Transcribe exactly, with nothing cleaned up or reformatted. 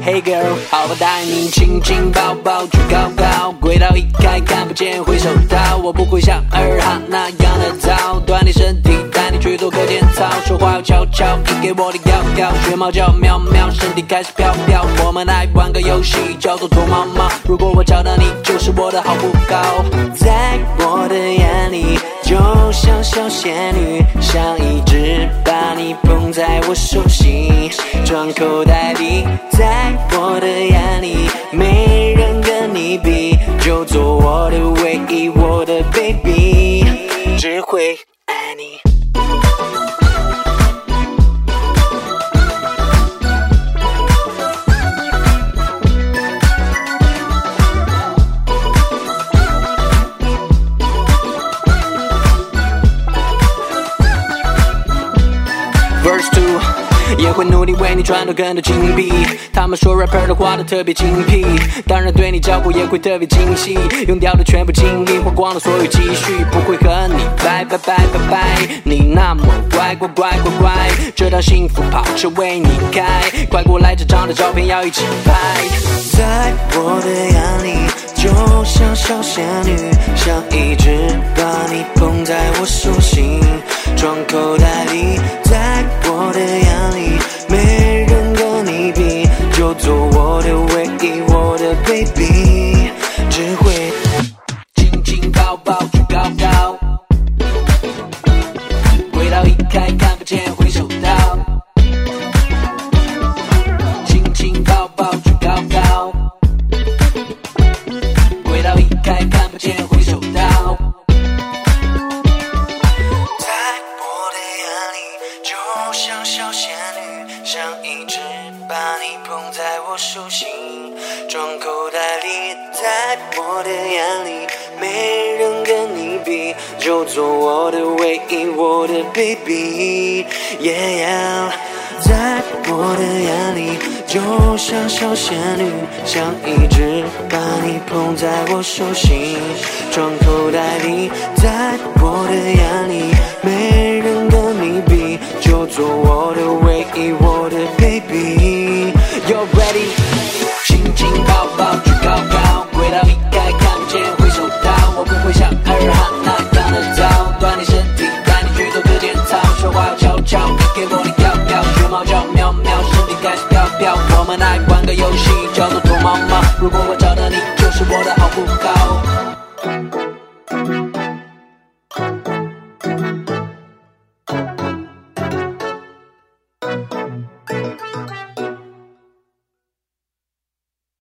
Hey girl， 好吧，带你亲亲抱抱举高高，轨道一开看不见回首刀，我不会像二哈那样的早，锻炼身体带你去做课间操，说话要悄悄，你给我的要要，学猫叫喵喵，身体开始飘飘，我们来玩个游戏叫做躲猫猫，如果我找到你就是我的好不好，在我的眼里就像小仙女，像一只把你捧在我手心装口袋里，在我的眼里没人跟你比，就做我的唯一，我的 baby， 只会爱你。Verse two， 也会努力为你赚到更多金币。他们说 rapper 的话都特别精辟，当然对你照顾也会特别精细，用掉的全部精力，花光了所有积蓄，不会和你拜拜拜拜拜。你那么乖乖乖乖乖，这辆幸福跑车为你开，快过来，这张的照片要一起拍。在我的眼里，就像小仙女，像一只把你捧在我手心装口袋里，在我的眼里没人跟你比，就做我的唯一，我的 baby， 只会亲亲抱抱举高高，轨道一开看不见回首刀，亲亲抱抱举高高，轨道一开看不见回首刀，在我的眼里就像小仙女，像一只把你捧在我手心装口袋里，在我的眼里没人跟你比，就做我的唯一，我的 baby， yeah yeah， 在我的眼里就像小仙女，像一只把你捧在我手心装口袋里，在我的眼里没人跟你比，就做我的唯一，我的 baby， You're ready， 亲亲抱抱举高高，轨道一开看不见回首刀，我不会像二哈那样的早，锻炼身体带你去做课间操，说话要悄悄，你给我的要要，学猫叫喵喵，身体开始飘飘，我们来玩个游戏叫做躲猫猫，如果我找到你就